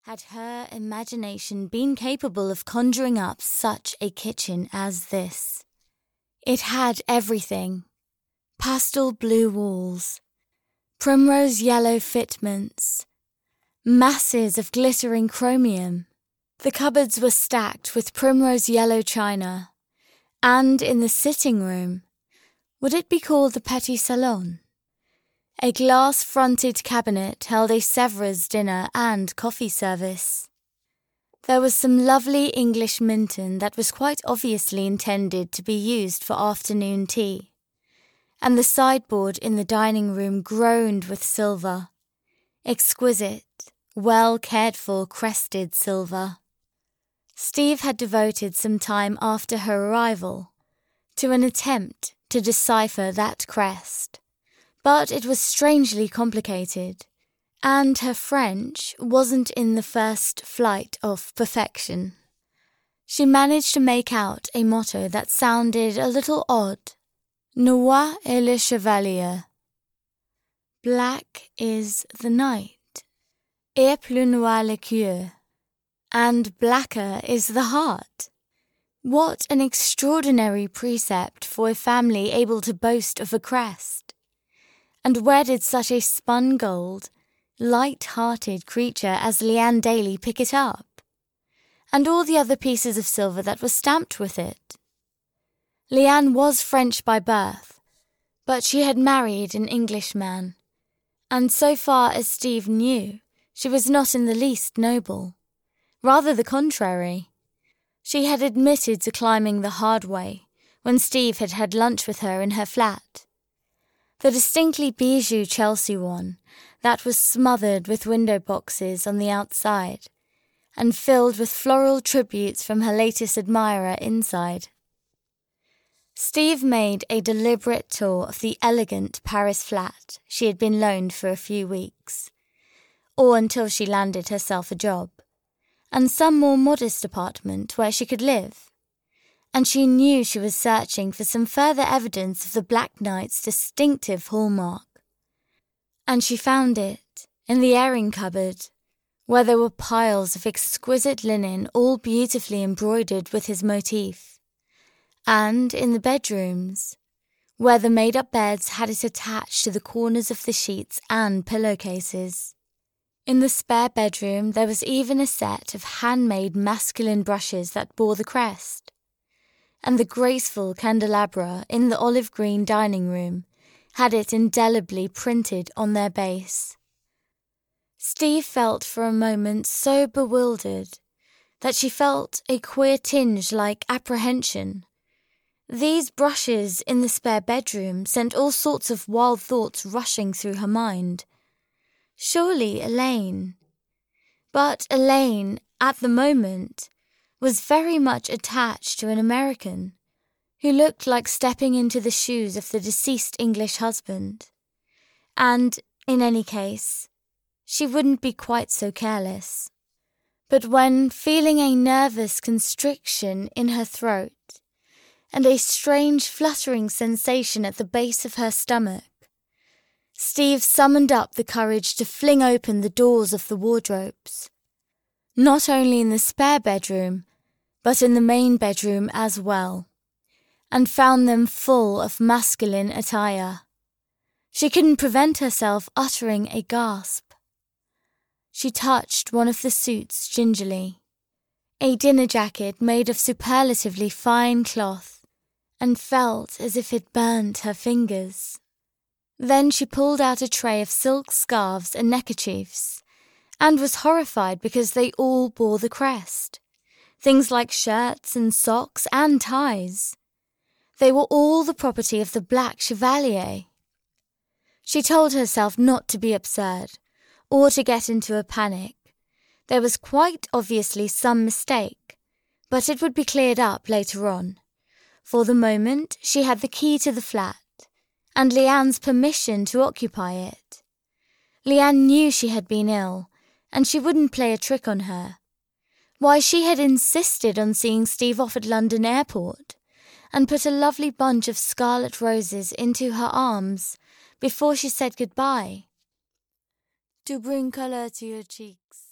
Had her imagination been capable of conjuring up such a kitchen as this? It had everything. Pastel blue walls, primrose yellow fitments, masses of glittering chromium. The cupboards were stacked with primrose yellow china, and in the sitting room, would it be called the petit salon? A glass-fronted cabinet held a Sèvres dinner and coffee service. There was some lovely English Minton that was quite obviously intended to be used for afternoon tea, and the sideboard in the dining room groaned with silver, exquisite, well cared-for crested silver. Steve had devoted some time after her arrival to an attempt to decipher that crest, but it was strangely complicated, and her French wasn't in the first flight of perfection. She managed to make out a motto that sounded a little odd. Noir est le chevalier. Black is the knight. Et plus noir le cœur. And blacker is the heart. What an extraordinary precept for a family able to boast of a crest. And where did such a spun gold, light-hearted creature as Leanne Daly pick it up? And all the other pieces of silver that were stamped with it? Leanne was French by birth, but she had married an Englishman, and so far as Steve knew, she was not in the least noble. Rather the contrary. She had admitted to climbing the hard way when Steve had had lunch with her in her flat. The distinctly bijou Chelsea one that was smothered with window boxes on the outside and filled with floral tributes from her latest admirer inside. Steve made a deliberate tour of the elegant Paris flat she had been loaned for a few weeks, or until she landed herself a job, and some more modest apartment where she could live. And she knew she was searching for some further evidence of the Black Knight's distinctive hallmark. And she found it in the airing cupboard, where there were piles of exquisite linen all beautifully embroidered with his motif, and in the bedrooms, where the made-up beds had it attached to the corners of the sheets and pillowcases. In the spare bedroom there was even a set of handmade masculine brushes that bore the crest, and the graceful candelabra in the olive-green dining room had it indelibly printed on their base. Steve felt for a moment so bewildered that she felt a queer tinge like apprehension. These brushes in the spare bedroom sent all sorts of wild thoughts rushing through her mind. Surely Elaine. But Elaine, at the moment, was very much attached to an American who looked like stepping into the shoes of the deceased English husband. And, in any case, she wouldn't be quite so careless. But when, feeling a nervous constriction in her throat and a strange fluttering sensation at the base of her stomach, Steve summoned up the courage to fling open the doors of the wardrobes, not only in the spare bedroom, but in the main bedroom as well, and found them full of masculine attire. She couldn't prevent herself uttering a gasp. She touched one of the suits gingerly, a dinner jacket made of superlatively fine cloth, and felt as if it burned her fingers. Then she pulled out a tray of silk scarves and neckerchiefs, and was horrified because they all bore the crest. Things like shirts and socks and ties. They were all the property of the Black Chevalier. She told herself not to be absurd, or to get into a panic. There was quite obviously some mistake, but it would be cleared up later on. For the moment, she had the key to the flat, and Leanne's permission to occupy it. Leanne knew she had been ill, and she wouldn't play a trick on her. Why, she had insisted on seeing Steve off at London Airport, and put a lovely bunch of scarlet roses into her arms before she said goodbye. To bring colour to your cheeks.